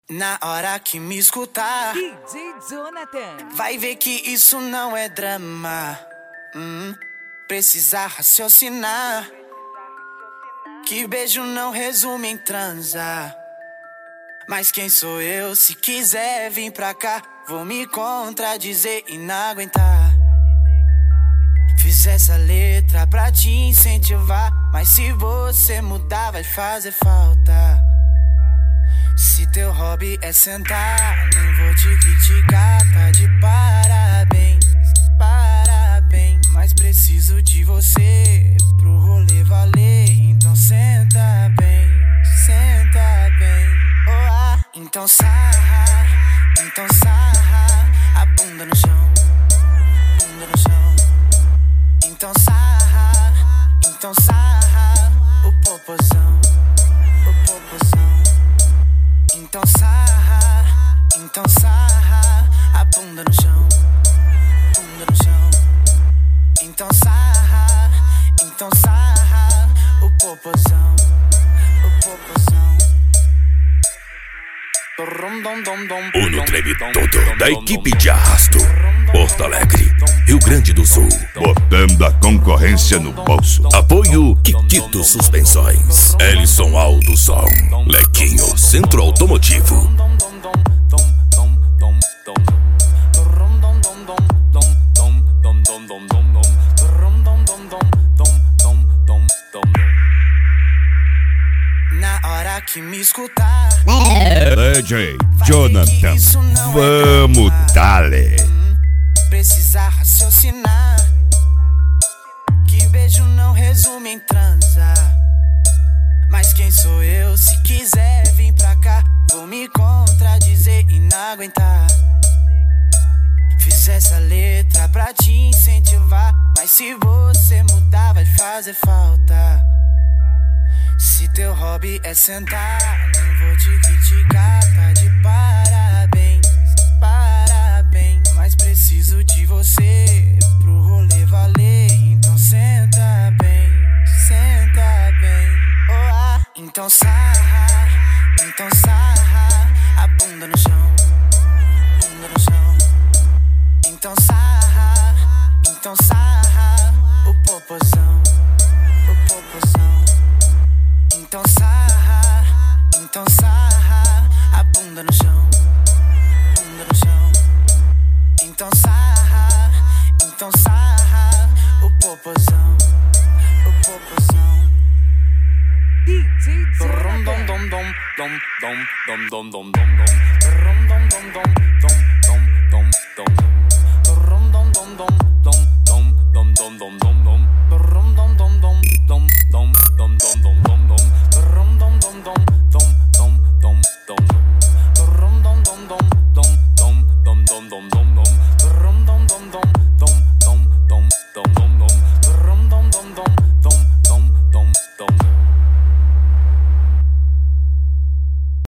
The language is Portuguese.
Na hora que me escutar, DJ Jonathan vai ver que isso não é drama. Precisa raciocinar, que beijo não resume em transar. Mas quem sou eu? Se quiser vir pra cá, vou me contradizer e não aguentar. Fiz essa letra pra te incentivar, mas se você mudar vai fazer falta. Se teu hobby é sentar, nem vou te criticar, tá de parabéns, parabéns. Mas preciso de você pro rolê valer, então senta bem, oh ah. Então sarra a bunda no chão, bunda no chão. Então sarra o popozão, o popozão. Então sarra a bunda no chão, bunda no chão. Então sarra o popozão, o popozão. O no treme todo da equipe de arrasto, Porto Alegre, Rio Grande do Sul, botando a concorrência no bolso. Apoio Kikito Suspensões, Ellison Aldo Som, Lequinho Centro Automotivo. Na hora que me escutar, DJ Jonathan, vamos dale. Precisa raciocinar, que beijo não resume em transar. Mas quem sou eu? Se quiser vir pra cá, vou me contradizer e não aguentar. Fiz essa letra pra te incentivar, mas se você mudar vai fazer falta. Se teu hobby é sentar, nem vou te criticar, tá de parabéns, parabéns. Mas preciso de você pro rolê valer, então senta bem, oh ah. Então sarra a bunda no chão, bunda no chão. Então sarra o popozão, o popozão. Então sarra a bunda no chão, bunda no chão. Então sarra o popozão, o popozão. DJ Jonathan